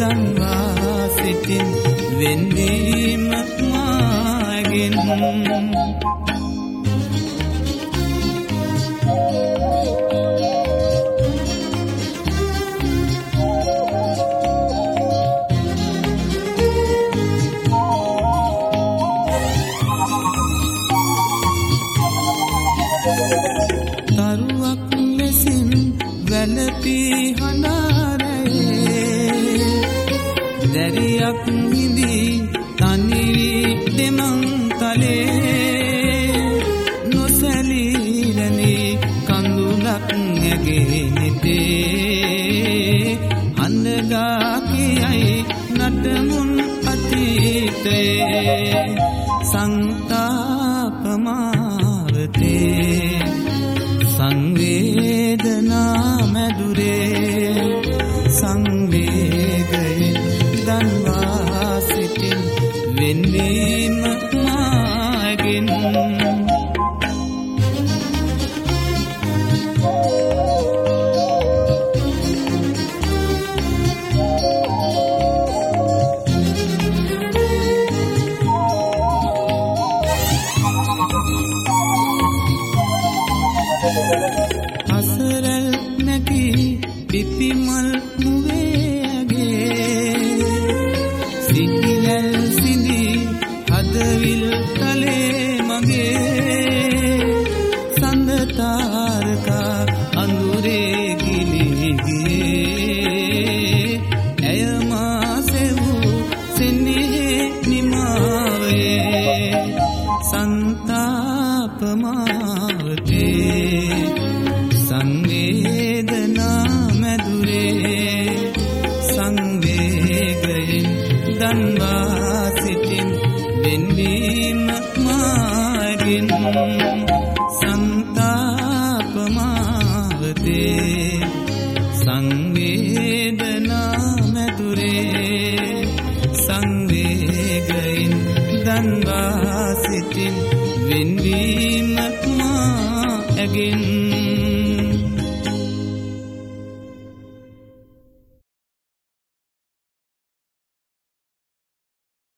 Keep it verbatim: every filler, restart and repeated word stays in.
දන්වා සිටින් වෙන්වීම මාගෙන් තරුවක් ලෙසින් වැළපී හඬාරයේ දැරියක් හිඳී තනි වී දෙමන් තලේ නොසැලී කඳුලක් නැගේ හිතේ හඳගා කියයි නටමුන් අතීතයේ සංතාපමාවතේ සංවේදනා මැදුරේ සංවේගයෙන් දන්වා සිටින් වෙන්වීම මාගෙන් අසරල් නැකි පිපිමල් මුවේගේ සිහිලල් සිඳී හදවිල් කලේ මගේ සඳතාරකා අඳුරේ ගිලිගේ ඇය මාසෙවූ සෙනෙහේ නිමාවේ සංතාපමාවතේ සංවේදනා මැදුරේ සංවේගයෙන් දන්වා සිටින් වෙන්වීම මාගෙන් සංතාපමාවතේ සංවේදනා මැදුරේ සංවේගයෙන් දන්වා සිටින් වෙන්වීම මාගෙන්